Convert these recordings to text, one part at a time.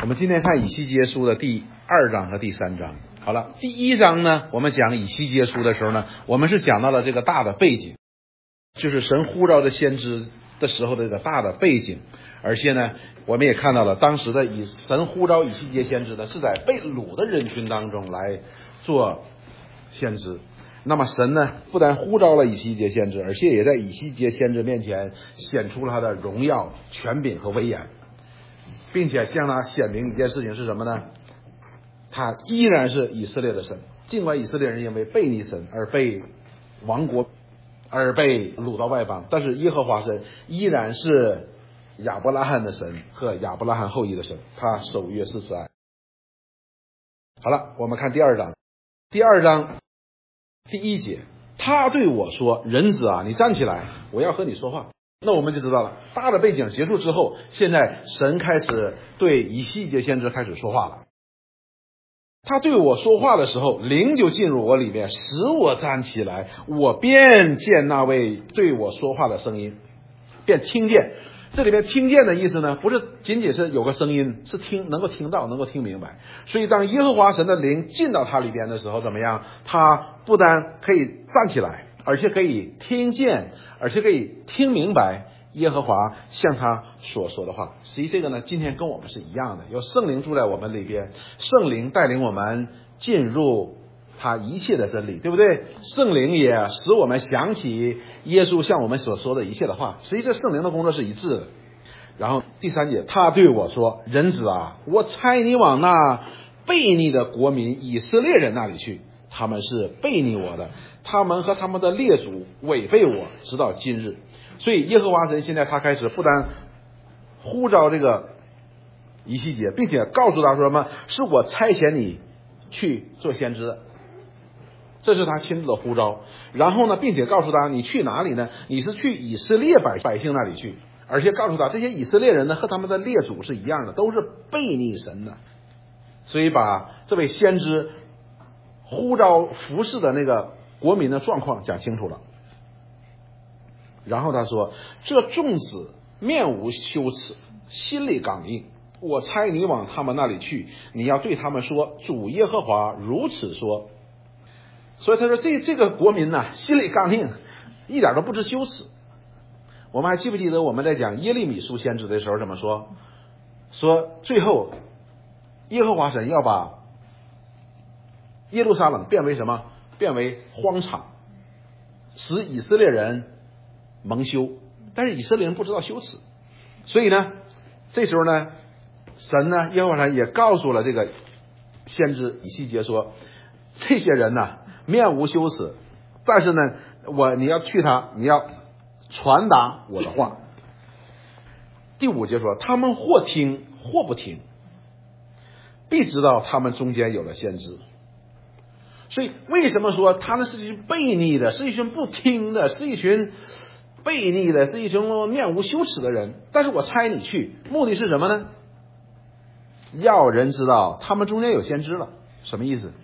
我们今天看以西结书的第2章和第3章。好了，第1章呢，我们讲以西结书的时候呢，我们是讲到了这个大的背景，就是神呼召的先知的时候的这个大的背景。而且呢，我们也看到了当时的神呼召以西结先知呢，是在被掳的人群当中来做先知。那么神呢，不但呼召了以西结先知，而且也在以西结先知面前显出了他的荣耀、权柄和威严，并且向他显明一件事情是什么呢？他依然是以色列的神，尽管以色列人因为背逆神而被亡国，而被掳到外邦，但是耶和华神依然是亚伯拉罕的神和亚伯拉罕后裔的神，他守约是慈爱。好了，我们看第2章。第2章第1节，他对我说：人子啊，你站起来，我要和你说话。那我们就知道了，大的背景结束之后，现在神开始对以西结先知开始说话了。他对我说话的时候，灵就进入我里面，使我站起来，我便见那位对我说话的声音，便听见。这里面听见的意思呢，不是仅仅是有个声音，是能够听到，能够听明白。所以当耶和华神的灵进到他里边的时候，怎么样？他不但可以站起来，而且可以听见，而且可以听明白耶和华向他所说的话。实际这个呢，今天跟我们是一样的，有圣灵住在我们里边，圣灵带领我们进入他一切的真理，对不对？圣灵也使我们想起耶稣向我们所说的一切的话。实际这圣灵的工作是一致的。然后第3节，他对我说：人子啊，我差你往那悖逆的国民以色列人那里去，他们是悖逆我的，他们和他们的列祖违背我，直到今日。所以耶和华神现在他开始不但呼召这个以西结，并且告诉他说什么？是我差遣你去做先知的。这是他亲自的呼召。然后呢，并且告诉他你去哪里呢？你是去以色列百姓那里去。而且告诉他这些以色列人呢，和他们的列祖是一样的，都是悖逆神的。所以把这位先知呼召服侍的那个国民的状况讲清楚了。然后他说：这众子面无羞耻，心里刚硬，我差你往他们那里去，你要对他们说，主耶和华如此说。所以他说这个国民呢，心里刚硬，一点都不知羞耻。我们还记不记得我们在讲耶利米书先知的时候怎么说？说最后耶和华神要把耶路撒冷变为什么？变为荒场，使以色列人蒙羞。但是以色列人不知道羞耻，所以呢，这时候呢，神呢，耶和华神也告诉了这个先知以西结说，这些人呢，面无羞耻，但是呢，你要去你要传达我的话。第5节说，他们或听或不听，必知道他们中间有了先知。所以为什么说他们是一群悖逆的，是一群不听的，是一群悖逆的，是一群面无羞耻的人？但是我差你去，目的是什么呢？要人知道他们中间有先知了。什么意思？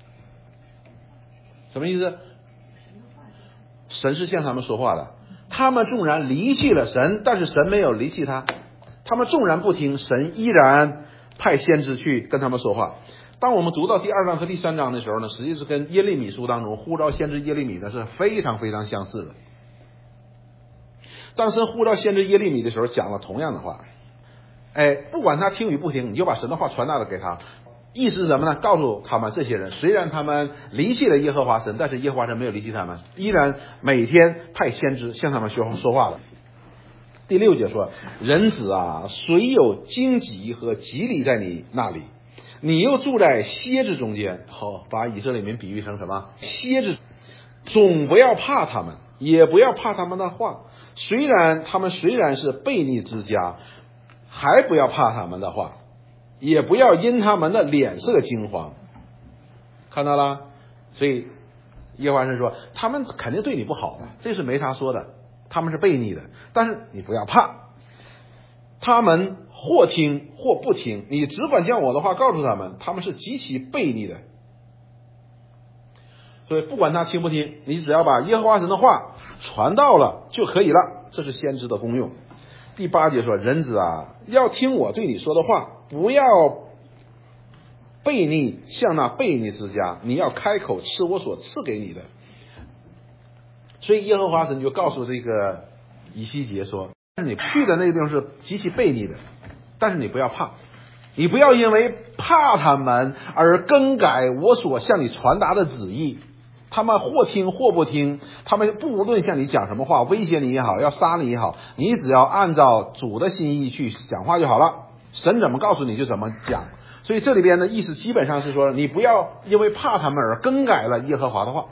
什么意思？神是向他们说话的。他们纵然离弃了神，但是神没有离弃他。他们纵然不听，神依然派先知去跟他们说话。当我们读到第2章和第3章的时候呢，实际是跟耶利米书当中呼召先知耶利米呢是非常非常相似的。当神呼召先知耶利米的时候，讲了同样的话。不管他听与不听，你就把神的话传达了给他。意思是什么呢？告诉他们这些人，虽然他们离弃了耶和华神，但是耶和华神没有离弃他们，依然每天派先知向他们说话了。第6节说：人子啊，谁有荆棘和蒺藜在你那里？你又住在蝎子中间。把以色列民比喻成什么？蝎子。总不要怕他们，也不要怕他们的话。他们虽然是悖逆之家，还不要怕他们的话，也不要因他们的脸色惊慌。看到了？所以耶和华神说，他们肯定对你不好的，这是没啥说的，他们是悖逆的，但是你不要怕。他们或听或不听，你只管将我的话告诉他们，他们是极其悖逆的。所以不管他听不听，你只要把耶和华神的话传到了就可以了，这是先知的功用。第8节说：人子啊，要听我对你说的话， 不要悖逆向那悖逆之家，你要开口吃我所赐给你的。所以耶和华神就告诉这个以西结说，你去的那个地方是极其悖逆的，但是你不要怕，你不要因为怕他们而更改我所向你传达的旨意。他们或听或不听，他们不论向你讲什么话，威胁你也好，要杀你也好，你只要按照主的心意去讲话就好了，神怎么告诉你就怎么讲。所以这里边的意思基本上是说，你不要因为怕他们而更改了耶和华的话。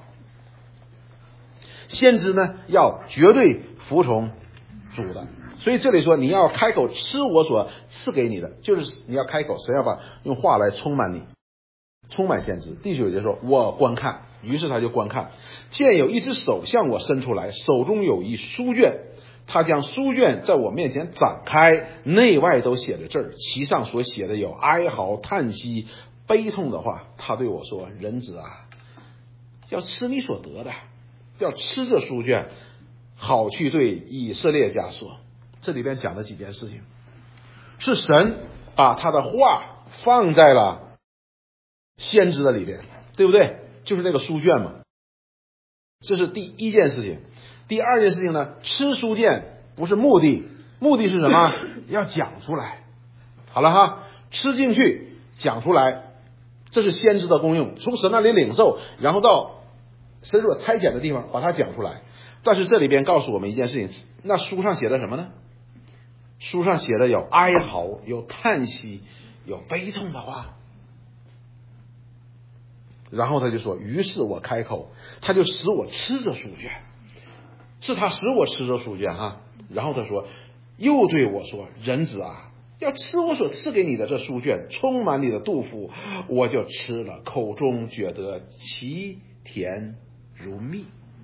先知呢要绝对服从主的，所以这里说你要开口吃我所赐给你的，就是你要开口，神要把用话来充满你，充满先知。第9节说，我观看，于是他就观看，见有一只手向我伸出来，手中有一书卷，他将书卷在我面前展开，内外都写着字儿，其上所写的有哀嚎、叹息、悲痛的话。他对我说，人子啊，要吃你所得的，要吃这书卷，好去对以色列家说。这里边讲的几件事情，是神把他的话放在了先知的里边，对不对？就是那个书卷嘛。这是第一件事情。第二件事情呢，吃书卷不是目的，目的是什么？要讲出来。好了哈，吃进去讲出来，这是先知的功用，从神那里领受，然后到神所差遣的地方把它讲出来。但是这里边告诉我们一件事情，那书上写的什么呢？书上写的有哀嚎，有叹息，有悲痛的话。然后他就说，于是我开口，他就使我吃这书卷，是他使我吃这书卷哈。然后他说，又对我说，人子啊，要吃我所赐给你的这书卷，充满你的肚腹。我就吃了，口中觉得其甜如蜜。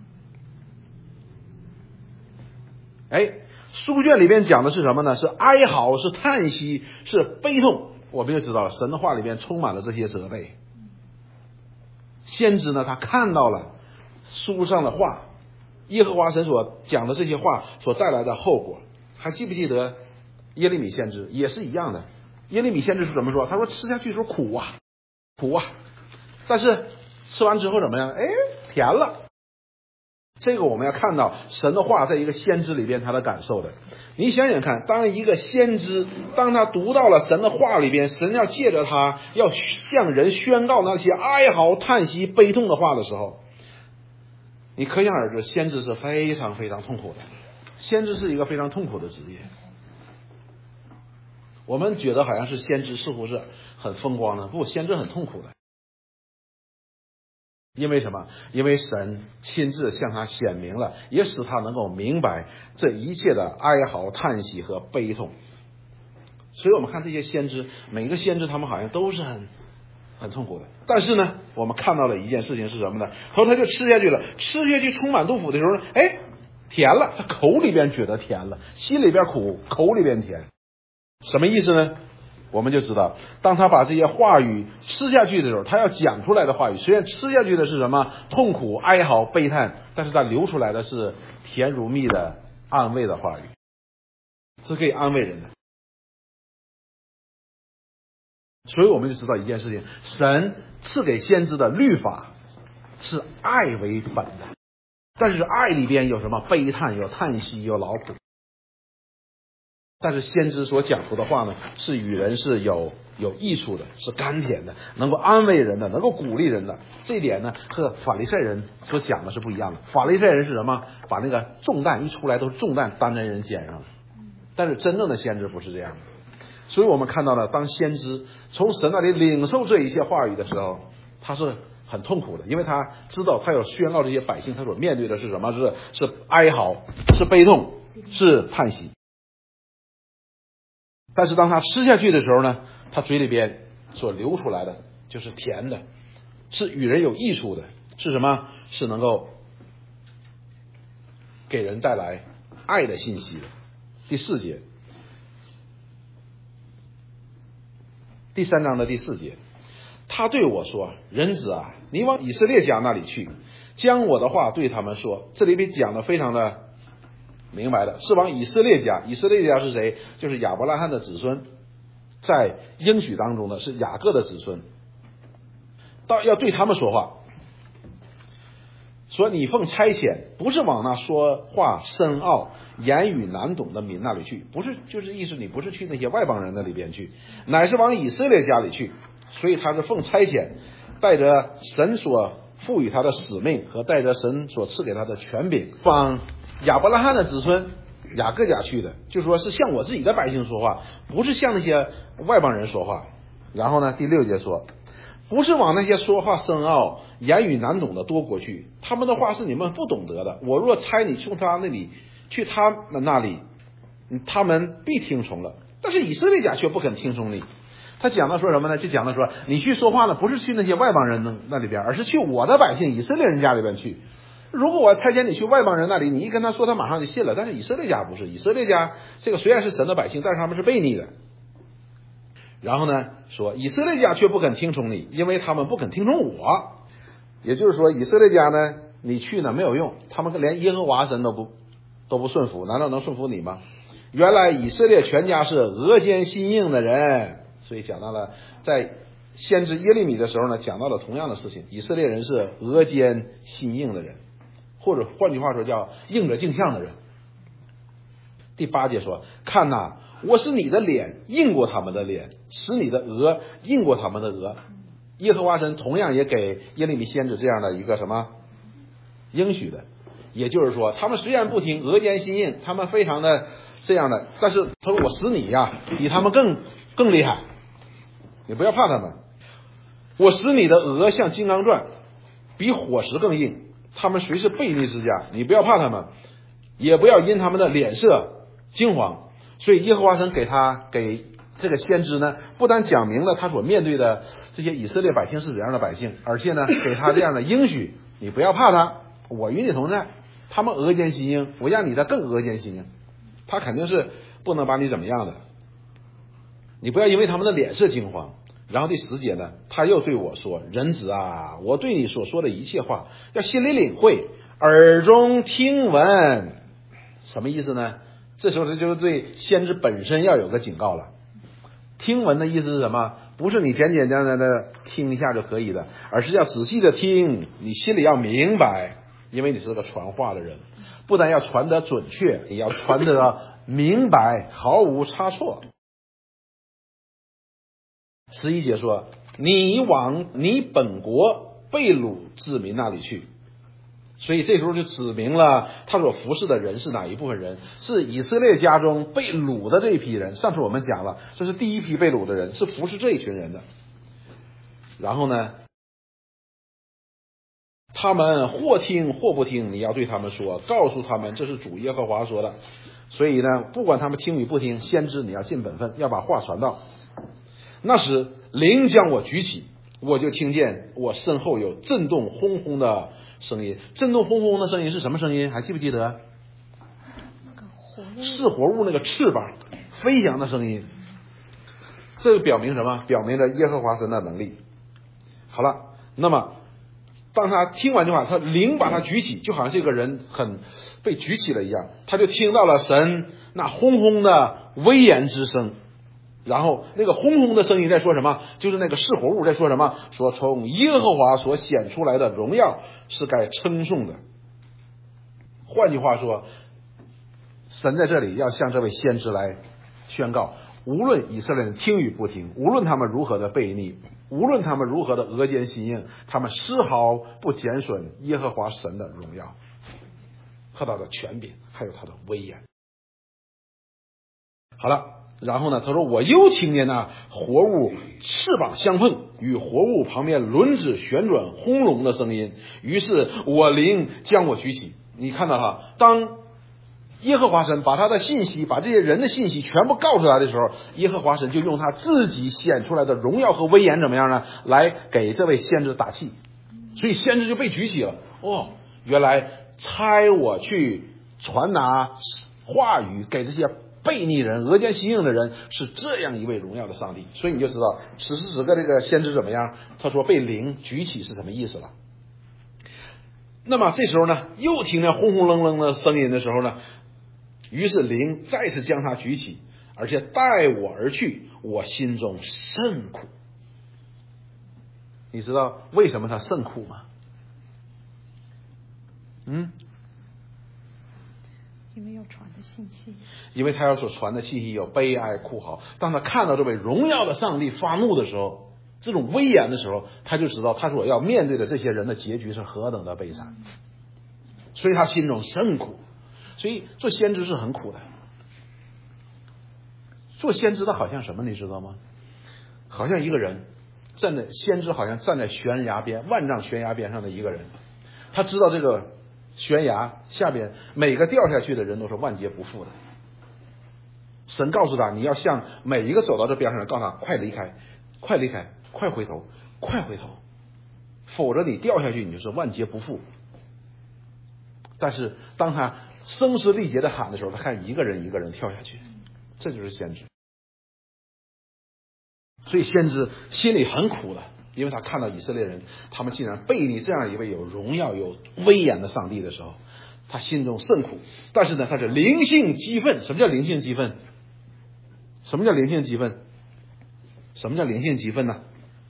书卷里边讲的是什么呢？是哀嚎，是叹息，是悲痛。我们就知道了，神的话里边充满了这些责备。先知呢，他看到了书上的话，耶和华神所讲的这些话所带来的后果。还记不记得耶利米先知也是一样的？耶利米先知是怎么说？他说吃下去的时候苦啊，苦啊，但是吃完之后怎么样？甜了。这个我们要看到神的话在一个先知里边他的感受的。你想想看，当一个先知，当他读到了神的话里边，神要借着他要向人宣告那些哀嚎、叹息、悲痛的话的时候，你可想而知，先知是非常非常痛苦的。先知是一个非常痛苦的职业。我们觉得好像是先知似乎是很风光的，不，先知很痛苦的。因为什么？因为神亲自向他显明了，也使他能够明白这一切的哀嚎、叹息和悲痛。所以我们看这些先知，每一个先知他们好像都是很痛苦的。但是呢，我们看到了一件事情是什么呢？后他就吃下去了，吃下去充满肚腹的时候呢，甜了，他口里边觉得甜了，心里边苦，口里边甜。什么意思呢？我们就知道，当他把这些话语吃下去的时候，他要讲出来的话语，虽然吃下去的是什么痛苦、哀嚎、悲叹，但是他流出来的是甜如蜜的安慰的话语，是可以安慰人的。所以我们就知道一件事情，神赐给先知的律法是爱为本的，但是爱里边有什么悲叹，有叹息，有劳苦。但是先知所讲出的话呢，是与人是有益处的，是甘甜的，能够安慰人的，能够鼓励人的。这一点呢，和法利赛人所讲的是不一样的。法利赛人是什么？把那个重担一出来都是重担担在人肩上。但是真正的先知不是这样的。所以我们看到了，当先知从神那里领受这一切话语的时候，他是很痛苦的，因为他知道他要宣告这些百姓，他所面对的是什么？是哀嚎，是悲痛，是叹息。但是当他吃下去的时候呢，他嘴里边所流出来的就是甜的，是与人有益处的，是什么？是能够给人带来爱的信息的。第4节，第3章的第4节，他对我说，人子啊，你往以色列家那里去，将我的话对他们说。这里边讲的非常的明白的，是往以色列家。以色列家是谁？就是亚伯拉罕的子孙， 在应许当中的是雅各的子孙，要对他们说话，说你奉差遣，不是往那说话深奥、言语难懂的民那里去，不是，就是意思你不是去那些外邦人那里边去，乃是往以色列家里去。所以他是奉差遣，带着神所赋予他的使命和带着神所赐给他的权柄，往亚伯拉罕的子孙雅各家去的，就说是向我自己的百姓说话，不是向那些外邦人说话。然后呢，第6节说，不是往那些说话深奥、言语难懂的多国去，他们的话是你们不懂得的。我若差你从他那里去他们那里，他们必听从了。但是以色列家却不肯听从你。他讲的说什么呢？就讲的说，你去说话呢，不是去那些外邦人那里边，而是去我的百姓以色列人家里边去。如果我差遣你去外邦人那里，你一跟他说，他马上就信了。但是以色列家不是，以色列家这个虽然是神的百姓，但是他们是悖逆的。然后呢，说以色列家却不肯听从你，因为他们不肯听从我。也就是说，以色列家呢，你去呢没有用，他们连耶和华神都不顺服，难道能顺服你吗？原来以色列全家是俄间心硬的人。所以讲到了在先知耶利米的时候呢，讲到了同样的事情，以色列人是俄间心硬的人，或者换句话说叫硬着镜像的人。第8节说，看哪，我使你的脸硬过他们的脸，使你的额硬过他们的额。耶和华神同样也给耶利米先知这样的一个什么应许的，也就是说他们虽然不听，俄间心硬，他们非常的这样的，但是他说我使你呀比他们更厉害，你不要怕他们。我使你的额像金刚钻，比火石更硬，他们虽是悖逆之家，你不要怕他们，也不要因他们的脸色惊惶。所以耶和华神给这个先知呢，不但讲明了他所面对的这些以色列百姓是怎样的百姓，而且呢给他这样的应许，你不要怕他，我与你同在。他们俄间心硬，我让你的更俄间心硬，他肯定是不能把你怎么样的，你不要因为他们的脸色惊慌。然后第10节呢，他又对我说，人子啊，我对你所说的一切话要心里领会，耳中听闻。什么意思呢？这时候他就对先知本身要有个警告了。听闻的意思是什么？不是你简简单单的听一下就可以的，而是要仔细的听，你心里要明白，因为你是个传话的人，不但要传得准确，也要传得明白，毫无差错。11节说，你往你本国被掳之民那里去。所以这时候就指明了他所服侍的人是哪一部分人，是以色列家中被掳的这一批人。上次我们讲了，这是第一批被掳的人，是服侍这一群人的。然后呢，他们或听或不听，你要对他们说，告诉他们这是主耶和华说的。所以呢，不管他们听与不听，先知你要尽本分，要把话传到。那时灵将我举起，我就听见我身后有震动轰轰的声音。震动轰轰的声音是什么声音？还记不记得？是活物那个翅膀飞翔的声音。这个表明什么？表明了耶和华神的能力。好了，那么当他听完这话，他灵把他举起，就好像这个人很被举起了一样，他就听到了神那轰轰的威严之声。然后那个轰轰的声音在说什么？就是那个是活物在说什么？说从耶和华所显出来的荣耀是该称颂的。换句话说，神在这里要向这位先知来宣告，无论以色列人听与不听，无论他们如何的悖逆，无论他们如何的俄间心硬，他们丝毫不减损耶和华神的荣耀和他的权柄，还有他的威严。好了，然后呢，他说我又听见那活物翅膀相碰，与活物旁边轮子旋转轰隆的声音，于是我灵将我举起。你看到哈，当耶和华神把他的信息，把这些人的信息全部告诉他的时候，耶和华神就用他自己显出来的荣耀和威严怎么样呢？来给这位先知打气。所以先知就被举起了。哦，原来差我去传达话语给这些悖逆人、俄间心硬的人，是这样一位荣耀的上帝。所以你就知道此时此刻这个先知怎么样，他说被灵举起是什么意思了。那么这时候呢，又听见轰轰隆隆的声音的时候呢，于是灵再次将他举起， 而且带我而去，我心中甚苦。你知道为什么他甚苦吗？ 因为要传的信息， 因为他要所传的信息有悲哀哭嚎。当他看到这位荣耀的上帝发怒的时候，这种威严的时候，他就知道他所要面对的这些人的结局是何等的悲惨，所以他心中甚苦。所以做先知是很苦的。做先知的好像什么你知道吗？好像一个人站在，先知好像站在悬崖边，万丈悬崖边上的一个人，他知道这个悬崖下边每个掉下去的人都是万劫不复的。神告诉他，你要向每一个走到这边上的人告诉他，快离开，快离开，快回头，快回头，否则你掉下去你就是万劫不复。但是当他声嘶力竭的喊的时候，他看一个人一个人跳下去，这就是先知。所以先知心里很苦的，因为他看到以色列人他们竟然背逆这样一位有荣耀有威严的上帝的时候，他心中甚苦。但是呢，他是灵性激愤。什么叫灵性激愤？什么叫灵性激愤？什么叫灵性激愤呢？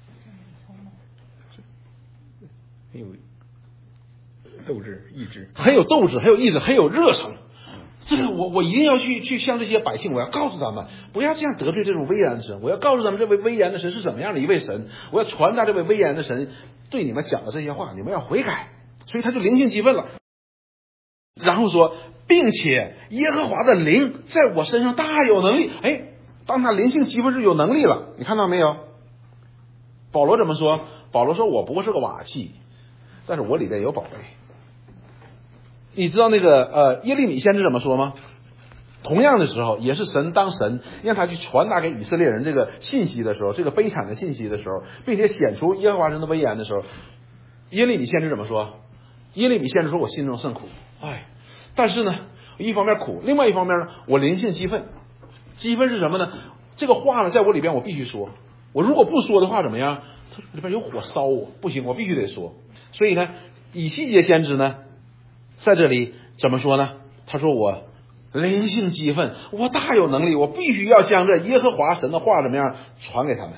很有斗志、意志， 很有斗志，很有意志，很有热诚。这个我一定要去向这些百姓，我要告诉他们，不要这样得罪这种威严的神。我要告诉他们，这位威严的神是怎么样的一位神。我要传达这位威严的神对你们讲的这些话，你们要悔改。所以他就灵性激愤了。然后说，并且耶和华的灵在我身上大有能力。当他灵性激愤是有能力了，你看到没有？保罗怎么说？保罗说，我不过是个瓦器，但是我里面有宝贝。你知道那个耶利米先知怎么说吗？同样的时候，也是神当神让他去传达给以色列人这个信息的时候，这个悲惨的信息的时候，并且显出耶和华神的威严的时候，耶利米先知怎么说？耶利米先知说，我心中甚苦。但是呢，一方面苦，另外一方面呢，我灵性激愤。激愤是什么呢？这个话呢，在我里边我必须说，我如果不说的话怎么样？它里边有火烧我，不行，我必须得说。所以呢，以西结先知呢在这里怎么说呢？他说，我灵性激愤，我大有能力，我必须要将这耶和华神的话怎么样传给他们。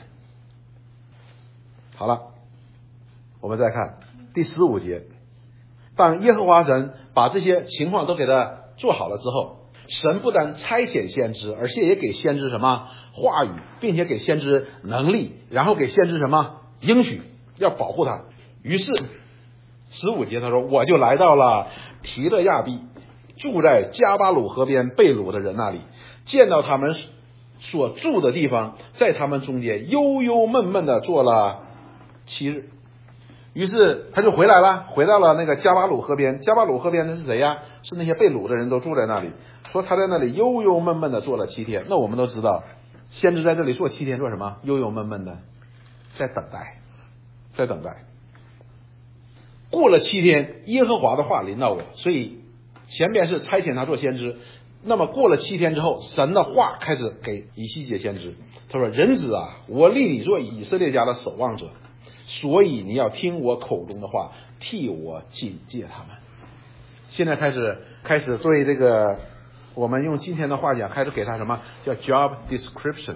好了，我们再看第15节。当耶和华神把这些情况都给他做好了之后，神不但差遣先知，而且也给先知什么话语，并且给先知能力，然后给先知什么应许，要保护他。于是15节他说，我就来到了提勒亚毕，住在加巴鲁河边被掳的人那里，见到他们所住的地方，在他们中间忧忧闷闷的坐了7日。于是他就回来了，回到了那个加巴鲁河边。加巴鲁河边的是谁呀？是那些被掳的人都住在那里。说他在那里忧忧闷闷的坐了7天。那我们都知道，先知在这里坐7天做什么？忧忧闷闷的在等待，在等待。过了7天，耶和华的话临到我，所以前边是差遣他做先知。那么过了7天之后，神的话开始给以西结先知。他说，人子啊，我立你做以色列家的守望者，所以你要听我口中的话，替我警戒他们。现在开始对这个，我们用今天的话讲，开始给他什么叫 job description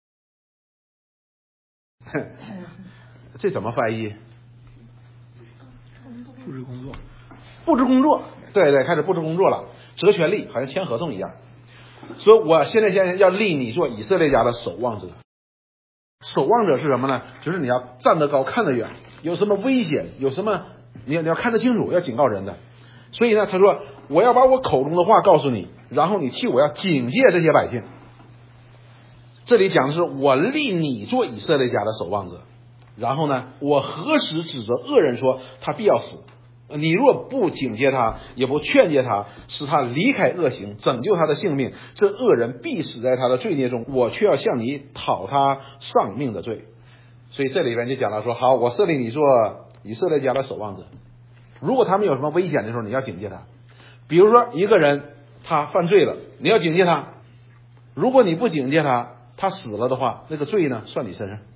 这怎么翻译？ 布置工作， 布置工作，对，开始布置工作了，责权利，好像签合同一样。所以我现在要立你做以色列家的守望者。守望者是什么呢？就是你要站得高看得远，有什么危险，有什么你要看得清楚，要警告人的。所以呢，他说我要把我口中的话告诉你，然后你替我要警戒这些百姓。这里讲的是我立你做以色列家的守望者，然后呢，我何时指责恶人说他必要死，你若不警戒他，也不劝诫他，使他离开恶行，拯救他的性命，这恶人必死在他的罪孽中，我却要向你讨他丧命的罪。所以这里边就讲到说，好，我设立你做以色列家的守望者，如果他们有什么危险的时候，你要警戒他。比如说一个人他犯罪了，你要警戒他，如果你不警戒他，他死了的话，那个罪呢算你身上。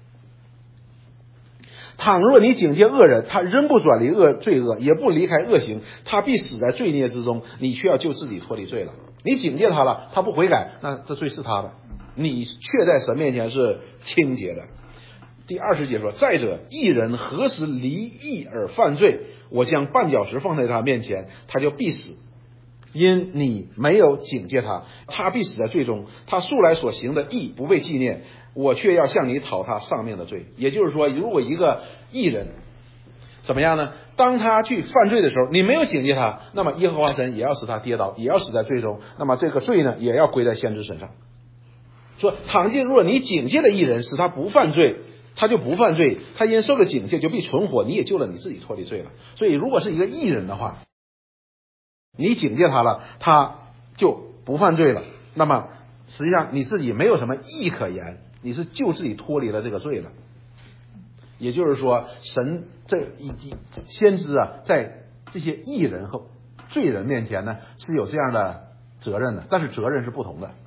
倘若你警戒恶人，他仍不转离罪恶，也不离开恶行，他必死在罪孽之中，你却要救自己脱离罪了。你警戒他了，他不悔改，那这罪是他的， 你却在神面前是清洁的。第20节说，再者，义人何时离义而犯罪，我将绊脚石放在他面前，他就必死，因你没有警戒他，他必死在罪中。他素来所行的义不被纪念，我却要向你讨他上面的罪。也就是说，如果一个义人怎么样呢？当他去犯罪的时候，你没有警戒他，那么耶和华神也要使他跌倒，也要死在罪中。那么这个罪呢，也要归在先知身上。说，倘若若你警戒了义人，使他不犯罪，他就不犯罪，他因受了警戒就必存活，你也救了你自己脱离罪了。所以如果是一个义人的话，你警戒他了，他就不犯罪了，那么实际上你自己没有什么义可言，你是救自己脱离了这个罪了。也就是说，神以及先知啊，在这些义人和罪人面前呢，是有这样的责任的，但是责任是不同的。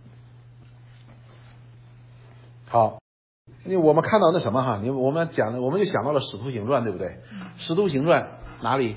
好，我们看到那什么哈，我们就想到了使徒行传，对不对？使徒行传哪里？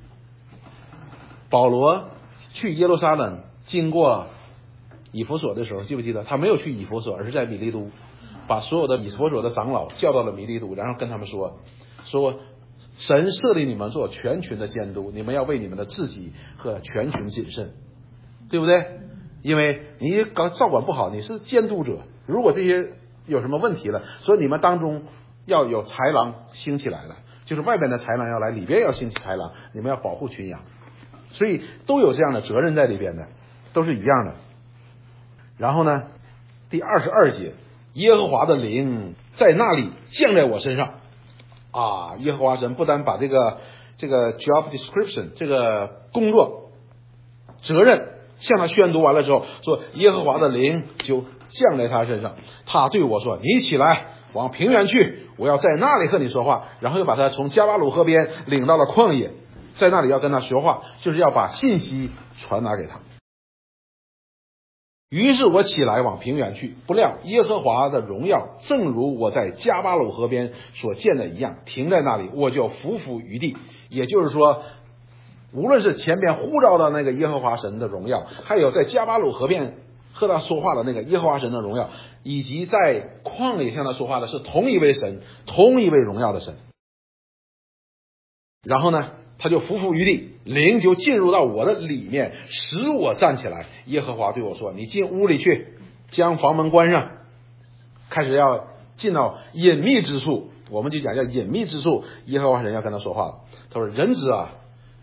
保罗去耶路撒冷经过以弗所的时候，记不记得他没有去以弗所，而是在米利都，把所有的以弗所的长老叫到了米利都，然后跟他们说神设立你们做全群的监督，你们要为你们的自己和全群谨慎，对不对？因为你照管不好，你是监督者，如果这些有什么问题了，所以你们当中要有豺狼兴起来了，就是外边的豺狼要来，里边要兴起豺狼，你们要保护群羊，所以都有这样的责任在里边的，都是一样的。然后呢，第22节，耶和华的灵在那里降在我身上啊！耶和华神不但把这个 job description 这个工作责任向他宣读完了之后，说耶和华的灵就降在他身上，他对我说：“你起来，往平原去，我要在那里和你说话。”然后又把他从加巴鲁河边领到了旷野，在那里要跟他说话，就是要把信息传达给他。于是我起来往平原去，不料耶和华的荣耀正如我在加巴鲁河边所见的一样，停在那里，我就伏伏于地。也就是说，无论是前边呼召的那个耶和华神的荣耀，还有在加巴鲁河边和他说话的那个耶和华神的荣耀，以及在旷野向他说话的是同一位神，同一位荣耀的神。然后呢，他就伏伏于地，灵就进入到我的里面，使我站起来。耶和华对我说：“你进屋里去，将房门关上。”开始要进到隐秘之处，我们就讲叫隐秘之处。耶和华神要跟他说话了，他说：“人子啊，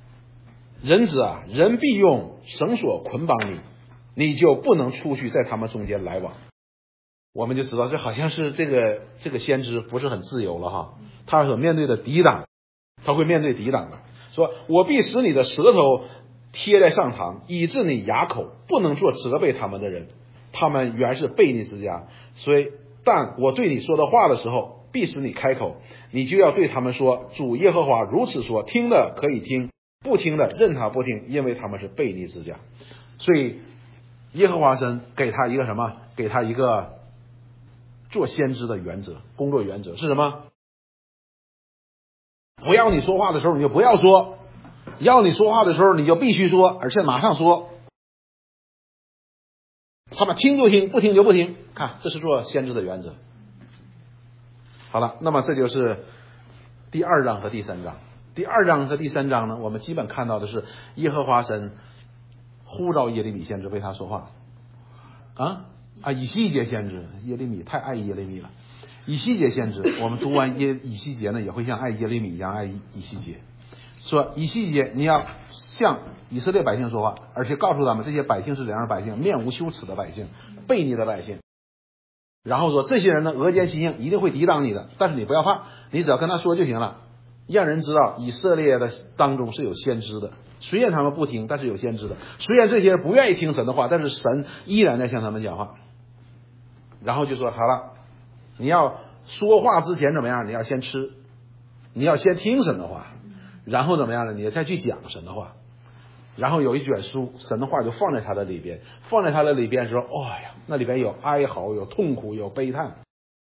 人必用绳索捆绑你，你就不能出去在他们中间来往。”我们就知道这好像是这个先知不是很自由了哈，他所面对的抵挡，他会面对抵挡的。说：“我必使你的舌头贴在上膛，以致你哑口，不能做责备他们的人。他们原是悖逆之家，所以但我对你说的话的时候，必使你开口，你就要对他们说：主耶和华如此说，听的可以听，不听的任他不听，因为他们是悖逆之家。”所以耶和华神给他一个什么？给他一个做先知的原则，工作原则是什么？不要你说话的时候你就不要说，要你说话的时候你就必须说，而且马上说。他们听就听，不听就不听，看这是做先知的原则。好了，那么这就是第2章和第3章。第2章和第3章呢，我们基本看到的是耶和华神呼召耶利米先知为他说话以西结先知，耶利米太爱耶利米了。以西结先知，我们读完以西结呢，也会像爱耶利米一样爱以西结。说以西结，你要向以色列百姓说话，而且告诉他们这些百姓是怎样的百姓，面无羞耻的百姓，悖逆的百姓。然后说这些人呢，俄间心硬，一定会抵挡你的，但是你不要怕，你只要跟他说就行了，让人知道以色列的当中是有先知的。虽然他们不听，但是有先知的。虽然这些人不愿意听神的话，但是神依然在向他们讲话。然后就说好了，你要说话之前怎么样？你要先吃，你要先听神的话，然后怎么样呢？你再去讲神的话。然后有一卷书，神的话就放在他的里边，放在他的里边的时候，那里边有哀嚎，有痛苦，有悲叹，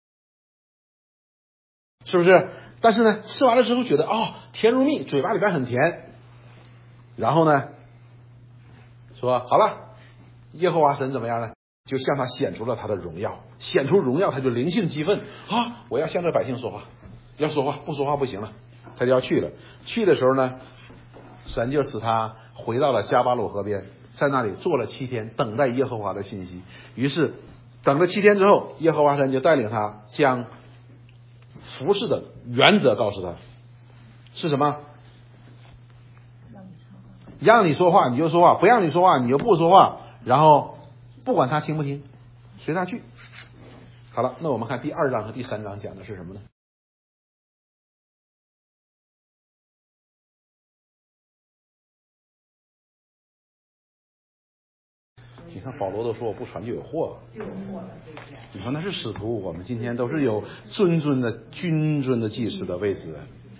是不是？但是呢，吃完了之后觉得甜如蜜，嘴巴里边很甜。然后呢，说好了，耶和华神怎么样呢？ 就向他显出了他的荣耀，显出荣耀，他就灵性激愤啊！我要向这百姓说话，要说话，不说话不行了，他就要去了。去的时候呢，神就使他回到了加巴鲁河边，在那里坐了7天，等待耶和华的信息。于是等了7天之后，耶和华神就带领他将服事的原则告诉他，是什么？让你说话你就说话，不让你说话你就不说话，然后不管他听不听，随他去。好了，那我们看第2章和第3章讲的是什么呢？你看保罗都说我不传就有祸，你说那是使徒，我们今天都是有君尊的祭司的位置。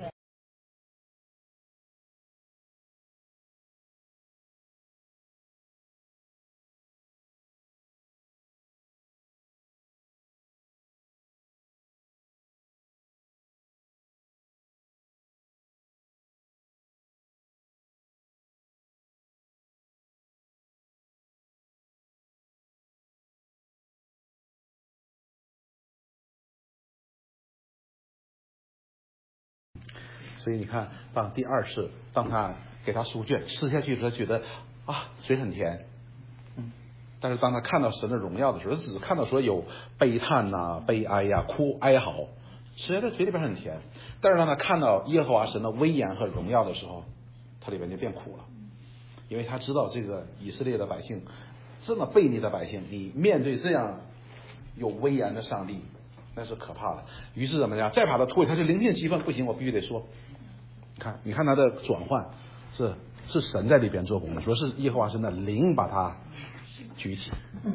所以你看，当第2次，当他给他书卷吃下去的时候，觉得啊，水很甜，但是当他看到神的荣耀的时候，只看到说有悲叹呐、悲哀呀、哀嚎，吃下在嘴里边很甜。但是当他看到耶和华神的威严和荣耀的时候，他里边就变苦了，因为他知道这个以色列的百姓，这么悖逆的百姓，你面对这样有威严的上帝，那是可怕的。于是怎么样？再把他拖，他就灵性激愤，不行，我必须得说。你看他的转换是神在里边做工的，说是耶和华神的灵把他举起。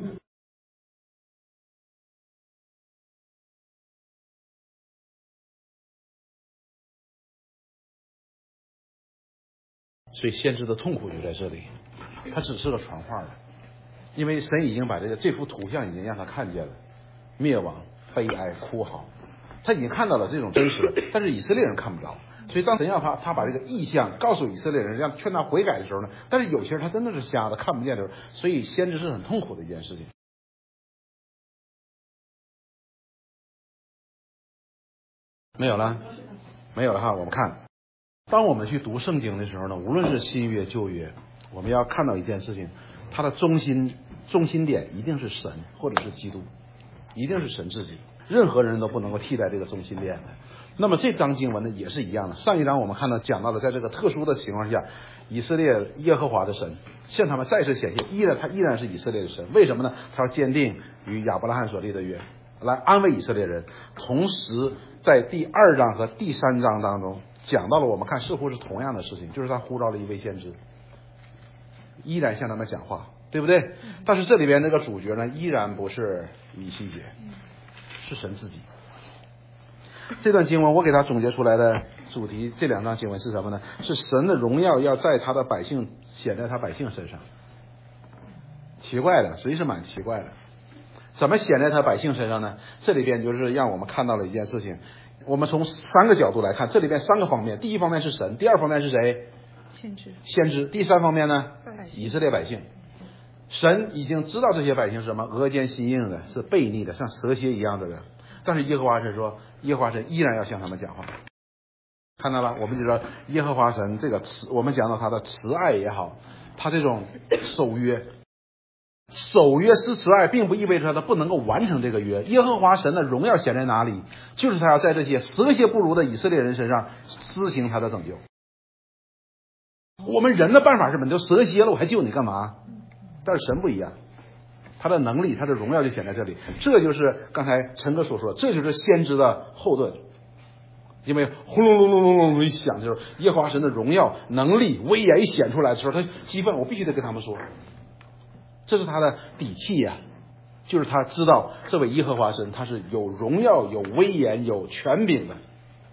所以先知的痛苦就在这里，他只是个传话的，因为神已经把这幅图像已经让他看见了，灭亡、悲哀、哭嚎，他已经看到了这种真实，但是以色列人看不着。所以当神要他把这个意象告诉以色列人，让劝他悔改的时候呢，但是有些人他真的是瞎的，看不见的时候，所以先知是很痛苦的一件事情。没有了哈。我们看，当我们去读圣经的时候呢，无论是新约旧约，我们要看到一件事情，它的中心点一定是神或者是基督，一定是神自己，任何人都不能够替代这个中心点的。那么这章经文呢也是一样的，上一章我们讲到了，在这个特殊的情况下，以色列耶和华的神向他们再次显现，他依然是以色列的神。为什么呢？他要坚定与亚伯拉罕所立的约，来安慰以色列人。同时在第2章和第3章当中讲到了，我们看似乎是同样的事情，就是他呼召了一位先知，依然向他们讲话，对不对？但是这里边那个主角呢，依然不是以西结，是神自己。这段经文我给他总结出来的主题，这2章经文是什么呢？是神的荣耀要在他的百姓显在他百姓身上。奇怪的，实际是蛮奇怪的。怎么显在他百姓身上呢？这里边就是让我们看到了一件事情，我们从3个角度来看，这里边3个方面。第一方面是神，第2方面是谁？先知。第3方面呢？以色列百姓。神已经知道这些百姓是什么，额间心硬的，是悖逆的，像蛇蝎一样的人。但是耶和华神说，耶和华神依然要向他们讲话。看到了，我们就说耶和华神这个我们讲到他的慈爱也好，他这种守约施慈爱，并不意味着他不能够完成这个约。耶和华神的荣耀显在哪里？就是他要在这些蛇蝎不如的以色列人身上施行他的拯救。我们人的办法是什么？你都蛇蝎了，我还救你干嘛？但是神不一样，他的能力，他的荣耀就显在这里。这就是刚才陈哥所说，这就是先知的后盾。因为轰隆隆隆隆隆一响，就是耶和华神的荣耀、能力、威严一显出来的时候，他激愤，我必须得跟他们说，这是他的底气呀，就是他知道这位耶和华神他是有荣耀、有威严、有权柄的，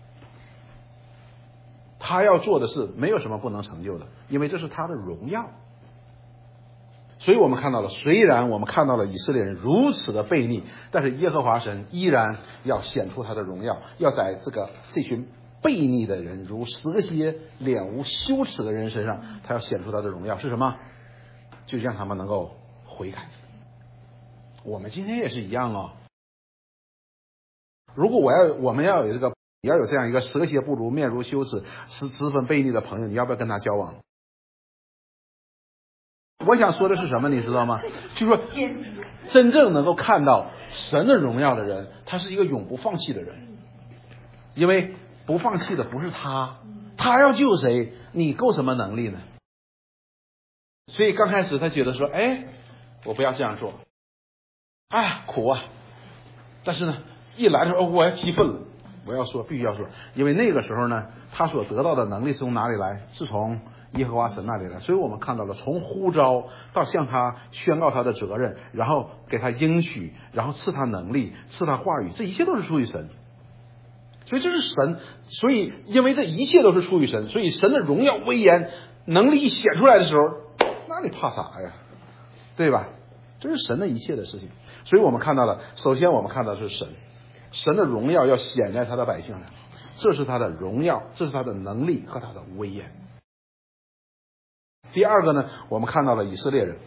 他要做的事没有什么不能成就的，因为这是他的荣耀。所以我们看到了，虽然我们看到了以色列人如此的悖逆，但是耶和华神依然要显出他的荣耀，要在这群悖逆的人，如蛇蝎、脸无羞耻的人身上，他要显出他的荣耀是什么？就让他们能够悔改。 我们今天也是一样哦。如果我们要有这样一个蛇蝎不如面如羞耻十分悖逆的朋友，你要不要跟他交往？我想说的是什么你知道吗？就是说真正能够看到神的荣耀的人，他是一个永不放弃的人。因为不放弃的不是他要救谁，你够什么能力呢？所以刚开始他觉得说，我不要这样做，苦啊！但是呢，一来的时候，我要激愤了，我要说，必须要说，因为那个时候呢，他所得到的能力是从哪里来？是从耶和华神那里来。所以我们看到了，从呼召到向他宣告他的责任，然后给他应许，然后赐他能力，赐他话语，这一切都是出于神。所以这是神，所以因为这一切都是出于神，所以神的荣耀威严能力一显出来的时候，那你怕啥呀？对吧？这是神的一切的事情。所以我们看到了，首先我们看到的是神的荣耀要显在他的百姓上，这是他的荣耀，这是他的能力和他的威严。第二个呢，我们看到了以色列人，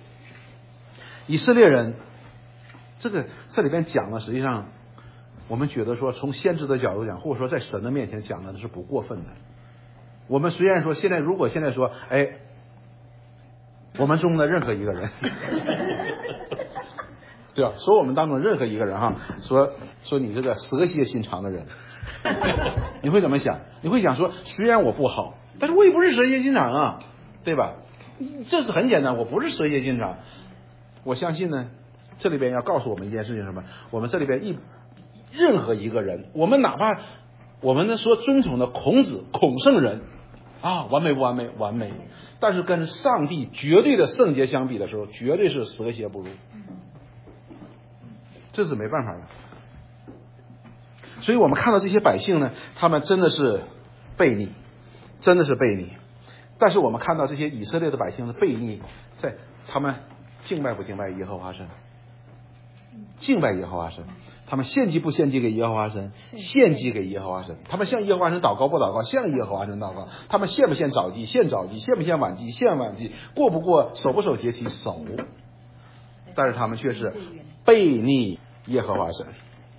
这里边讲的实际上我们觉得说，从先知的角度讲，或者说在神的面前讲的是不过分的。我们虽然说如果现在说，我们中的任何一个人，对吧？说我们当中任何一个人说你这个蛇蝎心肠的人，你会怎么想？你会想说，虽然我不好，但是我也不是蛇蝎心肠啊，对吧？这是很简单，我不是蛇蝎心肠。我相信呢，这里边要告诉我们一件事情，什么？我们这里边任何一个人，我们哪怕我们说尊崇的孔圣人完美不完美？完美。但是跟上帝绝对的圣洁相比的时候，绝对是蛇蝎不入，这是没办法的。所以我们看到这些百姓呢，他们真的是悖逆，真的是悖逆。但是我们看到这些以色列的百姓的悖逆，在他们敬拜不敬拜耶和华神？敬拜耶和华神。他们献祭不献祭给耶和华神？献祭给耶和华神。他们向耶和华神祷告不祷告？向耶和华神祷告。他们献不献早祭？献早祭。献不献晚祭？献晚祭。过不过守不守节期？守。但是他们却是悖逆耶和华神。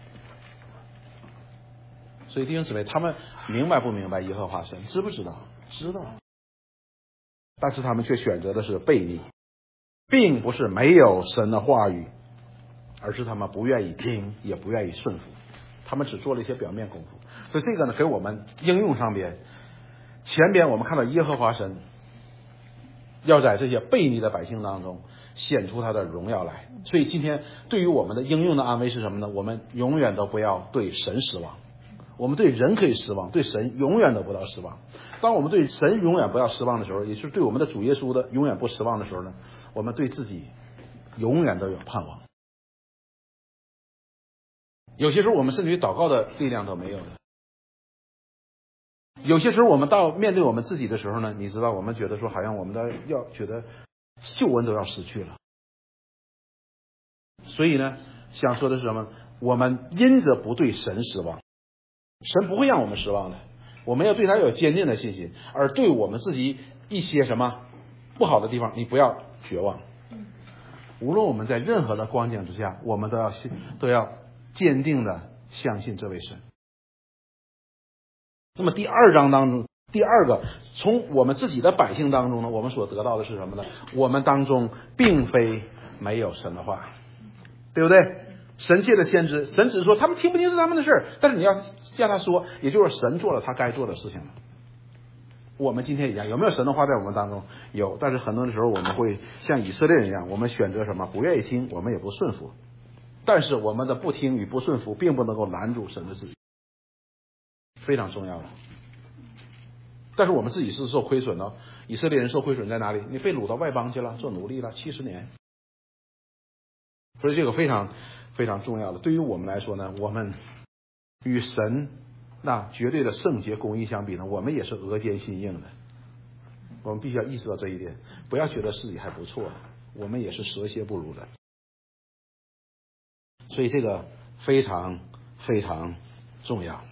所以弟兄姊妹，他们明白不明白耶和华神？知不知道？知道。但是他们却选择的是悖逆，并不是没有神的话语，而是他们不愿意听，也不愿意顺服，他们只做了一些表面功夫。所以这个呢，给我们应用上边，前边我们看到耶和华神要在这些悖逆的百姓当中显出他的荣耀来。所以今天对于我们的应用的安慰是什么呢？我们永远都不要对神失望。我们对人可以失望，对神永远都不要失望。当我们对神永远不要失望的时候，也就是对我们的主耶稣的永远不失望的时候呢，我们对自己永远都有盼望。有些时候我们甚至于祷告的力量都没有的。有些时候我们到面对我们自己的时候呢，你知道，我们觉得说好像我们要觉得救恩都要失去了。所以呢，想说的是什么？我们因着不对神失望，神不会让我们失望的，我们要对他有坚定的信心。而对我们自己一些什么不好的地方，你不要绝望。无论我们在任何的光景之下，我们都要坚定的相信这位神。那么第二章当中，第二个，从我们自己的百姓当中呢，我们所得到的是什么呢？我们当中并非没有神的话，对不对？神借的先知，神只是说他们听不听是他们的事儿，但是你要让他说，也就是神做了他该做的事情了。我们今天一样，有没有神的话在我们当中？有，但是很多的时候我们会像以色列人一样，我们选择什么？不愿意听，我们也不顺服。但是我们的不听与不顺服，并不能够拦住神的旨意，非常重要的。但是我们自己是受亏损的，以色列人受亏损在哪里？你被掳到外邦去了，做奴隶了70年。所以这个非常非常重要的。对于我们来说呢，我们与神那绝对的圣洁公义相比呢，我们也是额间心硬的。我们必须要意识到这一点，不要觉得自己还不错，我们也是蛇蝎不如的。所以这个非常非常重要。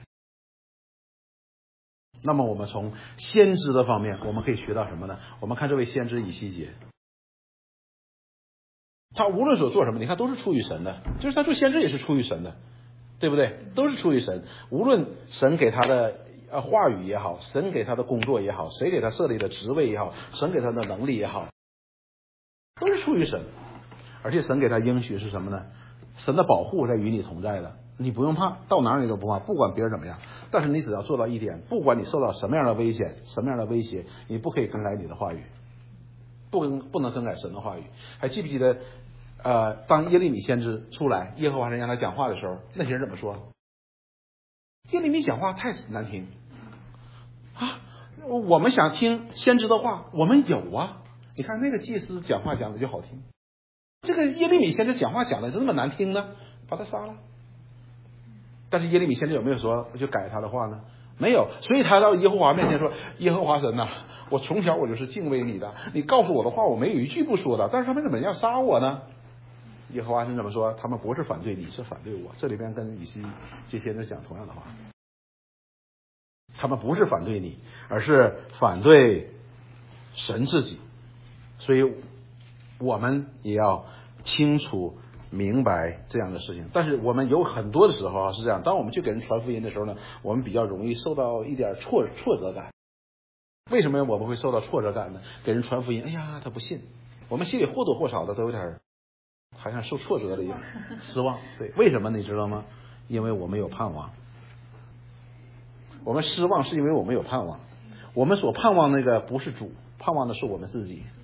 那么我们从先知的方面，我们可以学到什么呢？我们看这位先知以西结， 他无论所做什么，你看都是出于神的，就是他做先知也是出于神的，对不对？都是出于神。无论神给他的话语也好，神给他的工作也好，谁给他设立的职位也好，神给他的能力也好，都是出于神。而且神给他应许是什么呢？神的保护在与你同在的，你不用怕，到哪儿你都不怕，不管别人怎么样。但是你只要做到一点，不管你受到什么样的危险，什么样的威胁，你不可以更改你的话语，不能更改神的话语。还记不记得当耶利米先知出来，耶和华神让他讲话的时候，那些人怎么说？耶利米讲话太难听啊！我们想听先知的话，我们有啊。你看那个祭司讲话讲的就好听，这个耶利米先知讲话讲的这么难听呢，把他杀了。但是耶利米先知有没有说就改他的话呢？没有。所以他到耶和华面前说：“耶和华神呐，我从小我就是敬畏你的，你告诉我的话我没有一句不说的，但是他们怎么要杀我呢？”耶和华神怎么说？他们不是反对你，是反对我。这里边跟以西结先知讲同样的话，他们不是反对你，而是反对神自己。所以我们也要清楚明白这样的事情。但是我们有很多的时候是这样，当我们去给人传福音的时候呢，我们比较容易受到一点挫折感。为什么我们会受到挫折感呢？给人传福音，哎呀他不信，我们心里或多或少的都有点好像受挫折的失望。对，为什么你知道吗？因为我们有盼望。我们失望是因为我们有盼望，我们所盼望那个不是主，盼望的是我们自己。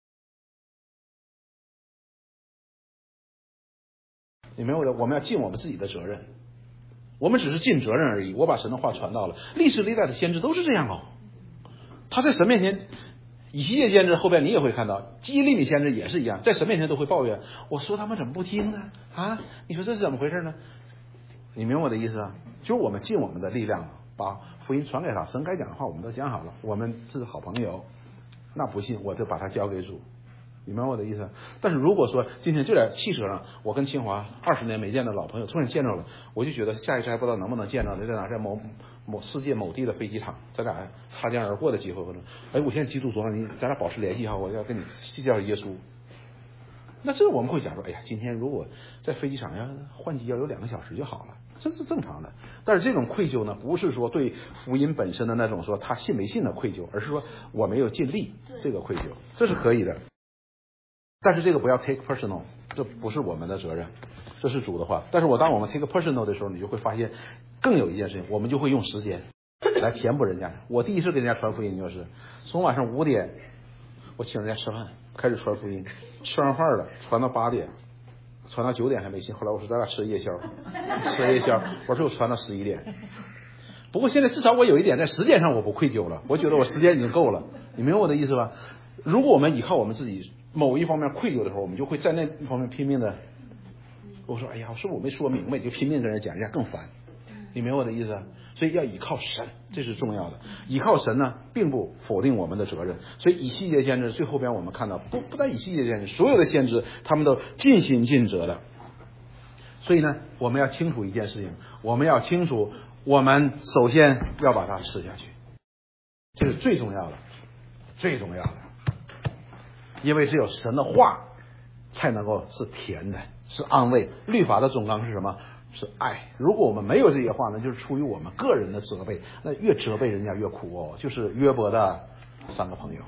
你明白我们要尽我们自己的责任，我们只是尽责任而已。我把神的话传到了，历史历代的先知都是这样哦。他在神面前，以西结先知后边你也会看到，耶利米先知也是一样，在神面前都会抱怨，我说他们怎么不听呢？啊，你说这是怎么回事呢？你明白我的意思啊？就是我们尽我们的力量，把福音传给他，神该讲的话我们都讲好了，我们是好朋友，那不信我就把他交给主。你明白我的意思？但是如果说今天就在汽车上，我跟清华20年没见的老朋友突然见着了，我就觉得下一次还不知道能不能见着，在哪，在某世界某地的飞机场，咱俩擦肩而过的机会可能。哎，我现在基督徒了，咱俩保持联系哈，我要跟你介绍耶稣。那这我们会讲说，哎呀，今天如果在飞机场要换机要有2个小时就好了，这是正常的。但是这种愧疚呢，不是说对福音本身的那种说他信没信的愧疚，而是说我没有尽力这个愧疚，这是可以的。但是这个不要 take personal， 这不是我们的责任，这是主的话。但是当我们 take personal 的时候，你就会发现更有一件事情，我们就会用时间来填补人家。我第一次给人家传福音就是从晚上5点我请人家吃饭，开始传福音，吃完饭了传到8点，传到9点还没信。后来我说咱俩吃夜宵，我说我传到11点。不过现在至少我有一点在时间上我不愧疚了，我觉得我时间已经够了。你明白我的意思吧？如果我们依靠我们自己某一方面愧疚的时候，我们就会在那方面拼命的。我说哎呀，是不是我没说明白，就拼命跟人讲，人家更烦。你明白我的意思？所以要依靠神，这是重要的。依靠神呢，并不否定我们的责任。所以以西结先知最后边我们看到，不但以西结先知，所有的先知他们都尽心尽责的。所以呢，我们要清楚一件事情，我们要清楚，我们首先要把它吃下去，这是最重要的，最重要的。因为只有神的话才能够是甜的，是安慰。律法的总纲是什么？是爱。如果我们没有这些话呢，就是出于我们个人的责备，那越责备人家越苦哦。就是约伯的3个朋友，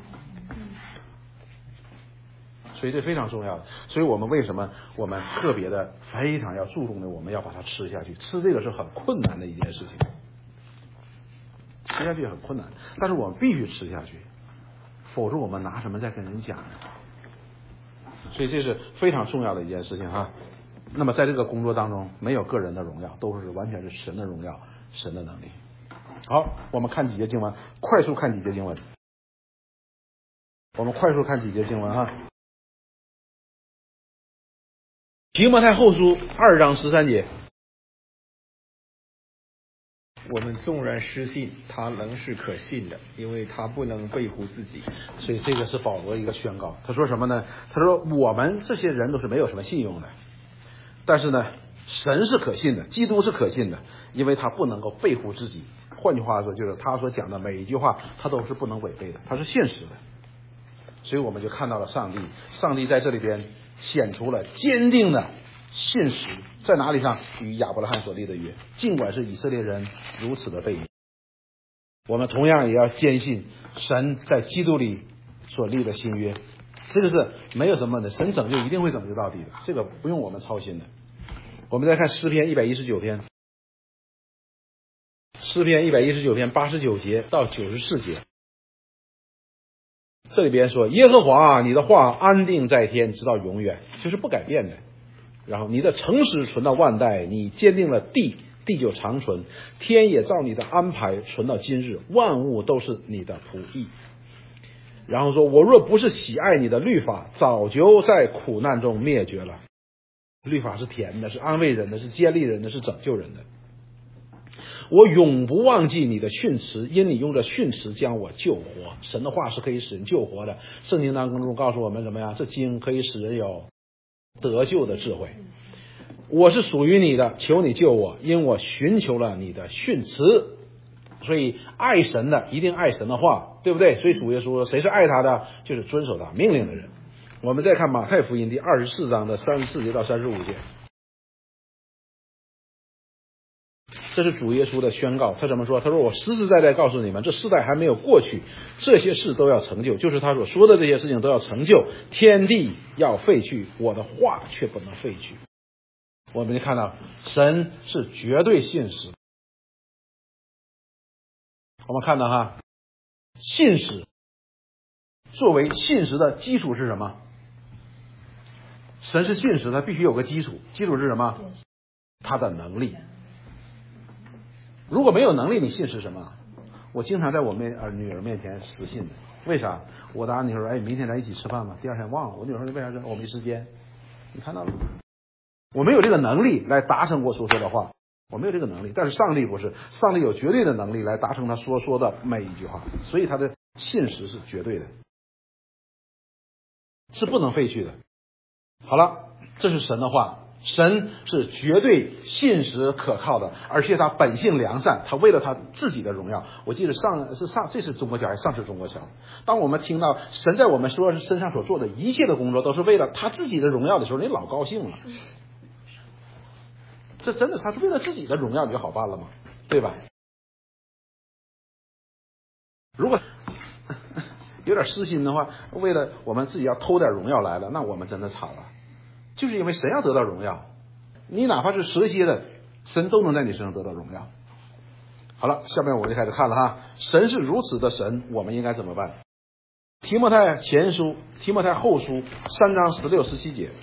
所以这非常重要的。所以我们为什么我们特别的非常要注重的，我们要把它吃下去。吃这个是很困难的一件事情，吃下去很困难，但是我们必须吃下去，否则我们拿什么再跟人讲呢？所以这是非常重要的一件事情哈。那么在这个工作当中，没有个人的荣耀，都是完全是神的荣耀，神的能力。好，我们看几节经文，快速看几节经文。我们快速看几节经文哈。提摩太后书2章13节。 我们纵然失信，他仍是可信的，因为他不能背乎自己。 所以这个是保罗一个宣告。他说什么呢？他说我们这些人都是没有什么信用的，但是呢，神是可信的，基督是可信的，因为他不能够背乎自己。换句话说，就是他所讲的每一句话，他都是不能违背的，他是现实的。所以我们就看到了上帝在这里边显出了坚定的信实，在哪里上？与亚伯拉罕所立的约。尽管是以色列人如此的背逆，我们同样也要坚信神在基督里所立的新约。这个是没有什么的，神拯救一定会拯救到底的，这个不用我们操心的。我们再看诗篇119篇，诗篇119篇89节到94节，这里边说，耶和华你的话安定在天，直到永远，就是不改变的。然后你的诚实存到万代，你坚定了地，地就长存，天也照你的安排存到今日，万物都是你的仆役。然后说，我若不是喜爱你的律法，早就在苦难中灭绝了。律法是甜的，是安慰人的，是建立人的，是拯救人的。我永不忘记你的训词，因你用着训词将我救活。神的话是可以使人救活的。圣经当中告诉我们什么呀？这经可以使人有得救的智慧。我是属于你的，求你救我，因我寻求了你的训词。所以爱神的一定爱神的话，对不对？所以主耶稣说，谁是爱他的，就是遵守他命令的人。我们再看马太福音第24章的34节到35节，这是主耶稣的宣告。他怎么说？他说，我实实在在告诉你们，这世代还没有过去，这些事都要成就，就是他所说的这些事情都要成就。天地要废去，我的话却不能废去。我们就看到神是绝对信实。我们看到哈，信实作为信实的基础是什么？神是信实，他必须有个基础，基础是什么？他的能力。如果没有能力，你信实什么？我经常在我女儿面前实信的，为啥？我的女儿说，哎，明天咱一起吃饭吧。第二天忘了，我女儿说为啥？说我没时间。你看到了，我没有这个能力来达成我所说的话，我没有这个能力。但是上帝不是，上帝有绝对的能力来达成他所说的每一句话，所以他的信实是绝对的，是不能废去的。好了，这是神的话，神是绝对信实可靠的，而且他本性良善，他为了他自己的荣耀。我记得这是中国桥还是上次中国桥？当我们听到神在我们身上所做的一切的工作都是为了他自己的荣耀的时候，你老高兴了。这真的他是为了自己的荣耀，你就好办了嘛，对吧？如果有点私心的话，为了我们自己要偷点荣耀来了，那我们真的惨了。就是因为神要得到荣耀，你哪怕是蛇蝎的，神都能在你身上得到荣耀。好了，下面我们就开始看了哈，神是如此的神，我们应该怎么办？提摩太后书3章16、17节，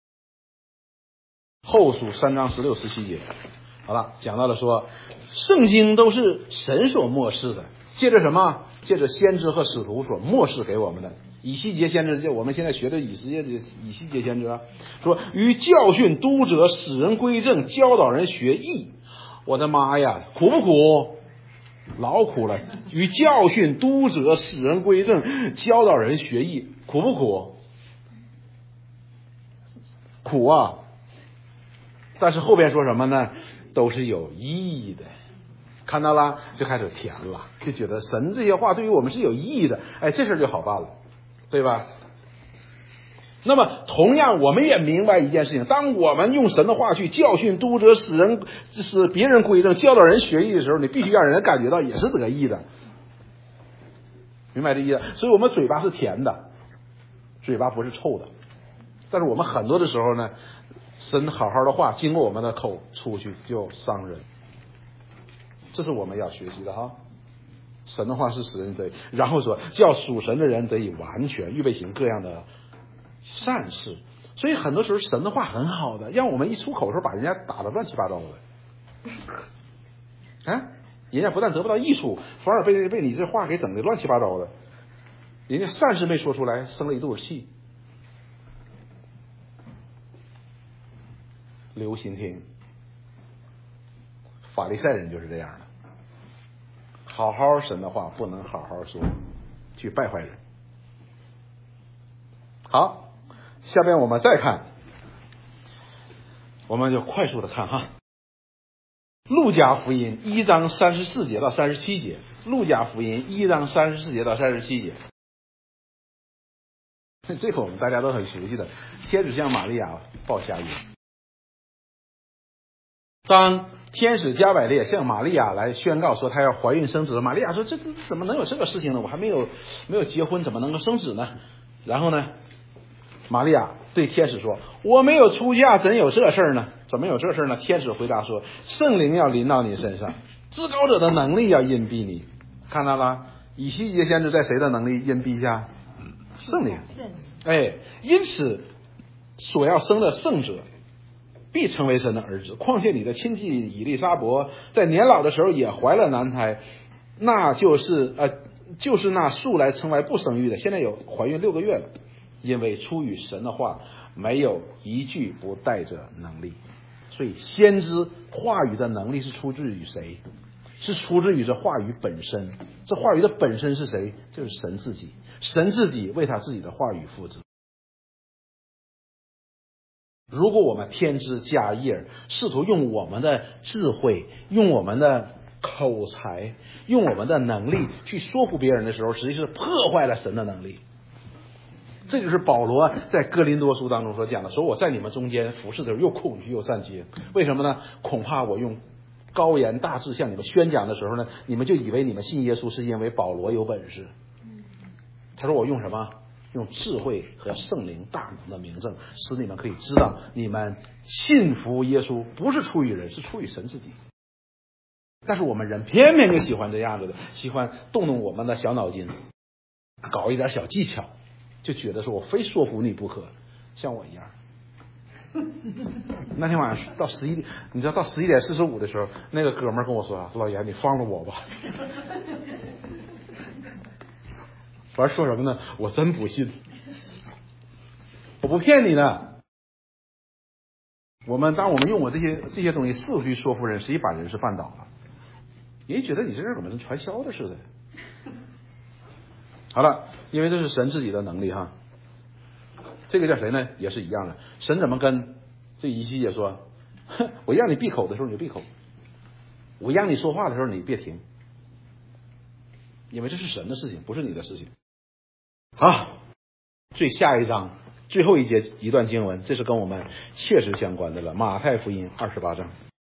后书3章16、17节。好了，讲到了说，圣经都是神所默示的，借着什么？借着先知和使徒所默示给我们的。以西结先知，就我们现在学的以西结先知说，于教训、督责、使人归正、教导人学义。我的妈呀，苦不苦？老苦了。于教训、督责、使人归正、教导人学义，苦不苦？苦啊！但是后边说什么呢？都是有意义的。看到了，就开始甜了，就觉得神这些话对于我们是有意义的，哎，这事就好办了，对吧？那么同样我们也明白一件事情，当我们用神的话去教训、督责、使别人归正、教导人学义的时候，你必须让人感觉到也是得意的，明白这意思？所以我们嘴巴是甜的，嘴巴不是臭的。但是我们很多的时候呢，神好好的话经过我们的口出去就伤人，这是我们要学习的哈。神的话是使人得，然后说叫属神的人得以完全，预备行各样的善事。所以很多时候神的话很好的，让我们一出口的时候把人家打得乱七八糟的，啊，人家不但得不到益处，反而被你这话给整得乱七八糟的，人家善事没说出来，生了一肚子气。留心听，法利赛人就是这样的，好好神的话不能好好说，去败坏人。好，下边我们再看，我们就快速的看哈，路加福音1章34节到37节，路加福音1章34节到37节， 这个我们大家都很熟悉的，天使向玛利亚报佳音。当天使加百列向玛利亚来宣告说她要怀孕生子，玛利亚说这怎么能有这个事情呢？我还没有结婚，怎么能够生子呢？然后呢，玛利亚对天使说：“我没有出嫁，怎有这事呢？怎么有这事呢？”天使回答说：“圣灵要临到你身上，至高者的能力要荫蔽你。”看到了，以西结先知在谁的能力荫蔽下？圣灵。因此所要生的圣者必成为神的儿子。况且你的亲戚以利沙伯在年老的时候也怀了男胎，那就是那素来称为不生育的，现在有怀孕6个月了。因为出于神的话，没有一句不带着能力。所以先知话语的能力是出自于谁？是出自于这话语本身。这话语的本身是谁？就是神自己。神自己为他自己的话语负责。如果我们添枝加叶，试图用我们的智慧，用我们的口才，用我们的能力去说服别人的时候，实际是破坏了神的能力。这就是保罗在哥林多书当中所讲的，说我在你们中间服侍的时候又恐惧又战兢。为什么呢？恐怕我用高言大志向你们宣讲的时候呢，你们就以为你们信耶稣是因为保罗有本事。他说我用什么？用智慧和圣灵大能的明证，使你们可以知道你们信服耶稣不是出于人，是出于神自己。但是我们人偏偏就喜欢这样子的，喜欢动我们的小脑筋，搞一点小技巧，就觉得说我非说服你不可，像我一样。那天晚上到11点，你知道到11点45的时候，那个哥们儿跟我说：“老严，你放了我吧。”完说什么呢？我真不信，我不骗你的。当我们用我这些东西试图去说服人，实际把人是绊倒了。人觉得你这人怎么跟传销的似的？好了，因为这是神自己的能力哈。这个叫谁呢？也是一样的。神怎么跟这以西结说？我让你闭口的时候你就闭口，我让你说话的时候你别停，因为这是神的事情，不是你的事情。好，下一章最后一段经文，这是跟我们切实相关的了。马太福音28章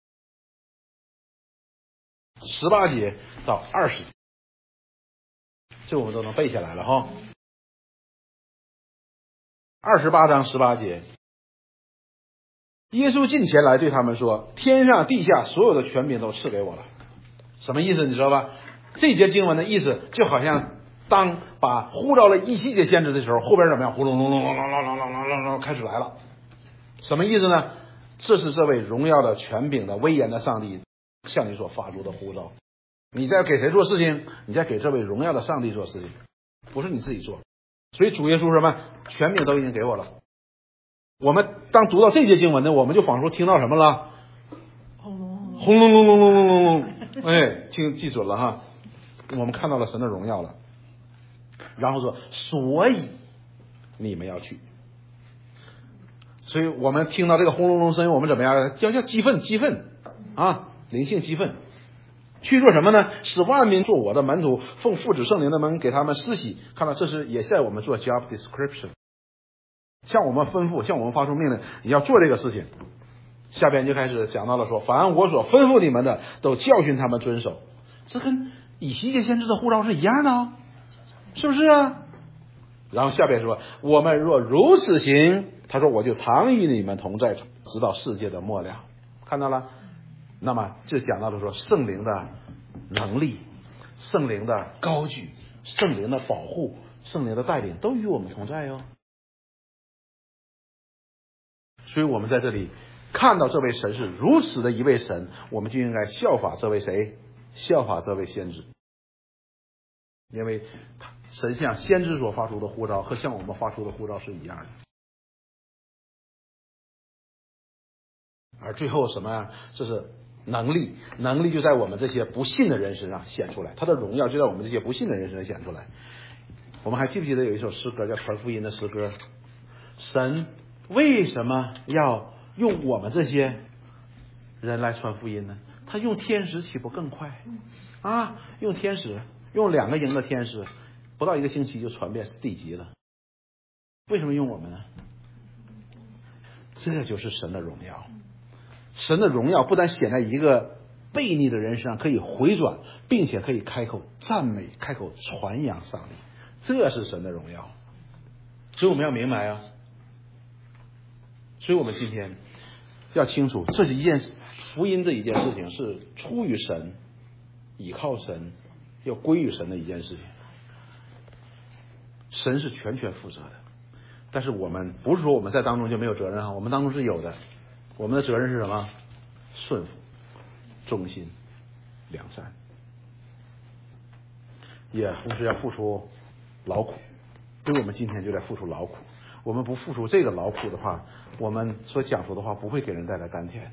18节到20节，这我们都能背下来了哈。28章18节，耶稣近前来对他们说：“天上地下所有的权柄都赐给我了。”什么意思？你知道吧？这节经文的意思就好像当把呼召了以西结先知的时候，后边怎么样？呼隆隆隆隆隆隆隆隆隆开始来了。什么意思呢？这是这位荣耀的权柄的威严的上帝向你所发出的呼召。你在给谁做事情？你在给这位荣耀的上帝做事情，不是你自己做。所以主耶稣什么？权柄都已经给我了。我们当读到这节经文呢，我们就仿佛听到什么了？轰隆隆隆隆隆隆隆！哎，记准了哈。我们看到了神的荣耀了。然后说，所以你们要去。所以我们听到这个轰隆隆声音，我们怎么样？叫激愤啊，灵性激愤。去做什么呢？使万民做我的门徒，奉父子圣灵的名给他们施洗。看到这是也在我们做 job description， 向我们吩咐，向我们发出命令，你要做这个事情。下边就开始讲到了说，凡我所吩咐你们的，都教训他们遵守。这跟以西结先知的呼召是一样的啊，是不是啊？然后下边说，我们若如此行，他说我就常与你们同在，直到世界的末了。看到了？那么就讲到了说，圣灵的能力，圣灵的高举，圣灵的保护，圣灵的带领都与我们同在哟。所以我们在这里看到这位神是如此的一位神，我们就应该效法这位谁？效法这位先知。因为神向先知所发出的呼召和向我们发出的呼召是一样的。而最后什么呀？这是能力就在我们这些不信的人身上显出来，他的荣耀就在我们这些不信的人身上显出来。我们还记不记得有一首诗歌叫传福音的诗歌？神为什么要用我们这些人来传福音呢？他用天使岂不更快啊？用天使，用2个营的天使，不到1个星期就传遍地极了。 为什么用我们呢？这就是神的荣耀。神的荣耀不但显在一个悖逆的人身上可以回转，并且可以开口赞美，开口传扬上帝，这是神的荣耀。所以我们要明白啊，所以我们今天要清楚，这一件福音这一件事情是出于神，倚靠神，要归于神的一件事情。神是全权负责的，但是我们不是说我们在当中就没有责任啊，我们当中是有的。我们的责任是什么？顺服、忠心、良善，也同时要付出劳苦。所以我们今天就在付出劳苦。我们不付出这个劳苦的话，我们所讲述的话不会给人带来甘甜。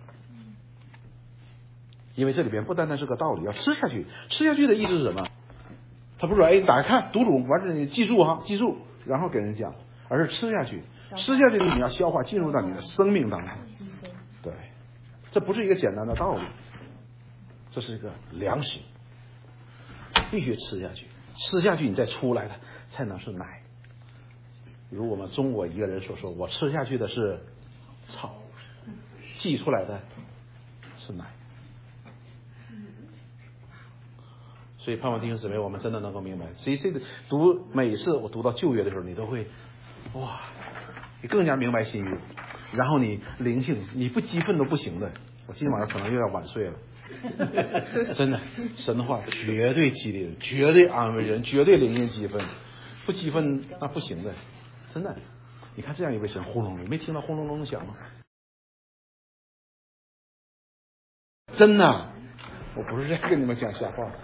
因为这里边不单单是个道理，要吃下去。吃下去的意思是什么？他不是说哎打开看读主完事你记住哈，记住，然后给人讲，而是吃下去。吃下去的你要消化，进入到你的生命当中。对，这不是一个简单的道理，这是一个粮食，必须吃下去。吃下去你再出来的才能是奶。如我们中国一个人所说，我吃下去的是草，挤出来的是奶。所以盼望弟兄姊妹，我们真的能够明白。所以这个每次我读到旧约的时候，你都会哇，你更加明白新约。然后你灵性，你不激愤都不行的。我今天晚上可能又要晚睡了。真的，神的话绝对激励人，绝对安慰人，绝对灵性激愤。不激愤那不行的，真的。你看这样一位神轰隆隆，没听到轰隆隆的响吗？真的，我不是在跟你们讲瞎话。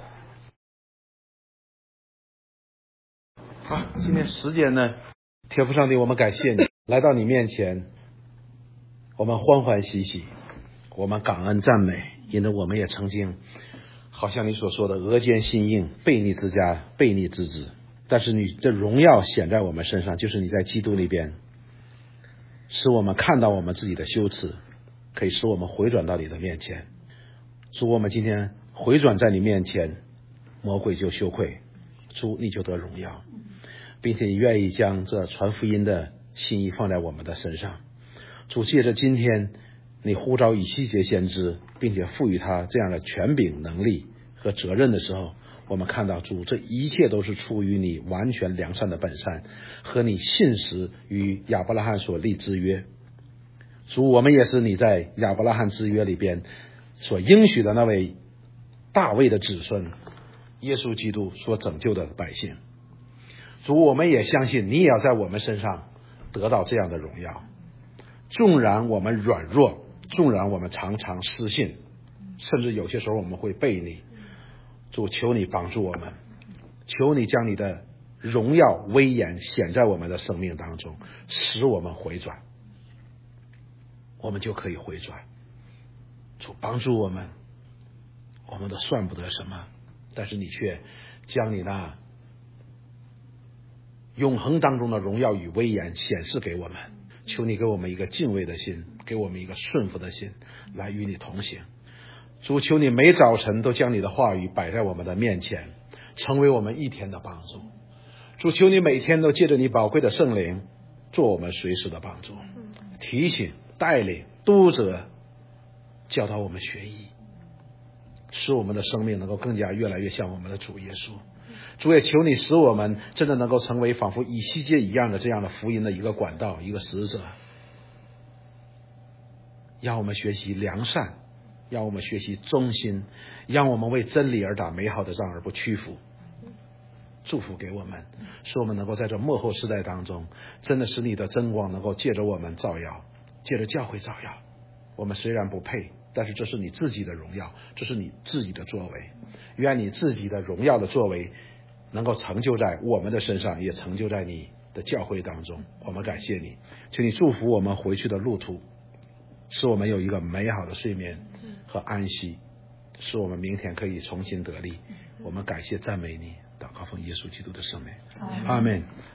好，今天时间呢，天父上帝，我们感谢你来到你面前，我们欢欢喜喜，我们感恩赞美，因为我们也曾经好像你所说的额间心硬，悖逆之家，悖逆之子，但是你的荣耀显在我们身上，就是你在基督里边使我们看到我们自己的羞耻，可以使我们回转到你的面前。主，我们今天回转在你面前，魔鬼就羞愧，主你就得荣耀，并且你愿意将这传福音的心意放在我们的身上。主，借着今天你呼召以西结先知，并且赋予他这样的权柄、能力和责任的时候，我们看到主，这一切都是出于你完全良善的本善和你信实与亚伯拉罕所立之约。主，我们也是你在亚伯拉罕之约里边所应许的那位大卫的子孙耶稣基督所拯救的百姓。主，我们也相信你也要在我们身上得到这样的荣耀。纵然我们软弱，纵然我们常常失信，甚至有些时候我们会悖逆，主，求你帮助我们，求你将你的荣耀威严显在我们的生命当中，使我们回转，我们就可以回转。主，帮助我们，我们都算不得什么，但是你却将你那永恒当中的荣耀与威严显示给我们。求你给我们一个敬畏的心，给我们一个顺服的心，来与你同行。主，求你每早晨都将你的话语摆在我们的面前，成为我们一天的帮助。主，求你每天都借着你宝贵的圣灵做我们随时的帮助，提醒、带领、督责，教导我们学艺，使我们的生命能够更加越来越像我们的主耶稣。主，也求你使我们真的能够成为仿佛以西结一样的这样的福音的一个管道，一个使者，让我们学习良善，让我们学习忠心，让我们为真理而打美好的仗而不屈服。祝福给我们，使我们能够在这末后世代当中，真的使你的真光能够借着我们照耀，借着教会照耀。我们虽然不配，但是这是你自己的荣耀，这是你自己的作为。愿你自己的荣耀的作为能够成就在我们的身上，也成就在你的教会当中。我们感谢你，请你祝福我们回去的路途，使我们有一个美好的睡眠和安息，使我们明天可以重新得力。我们感谢赞美你，祷告奉耶稣基督的圣名，阿们。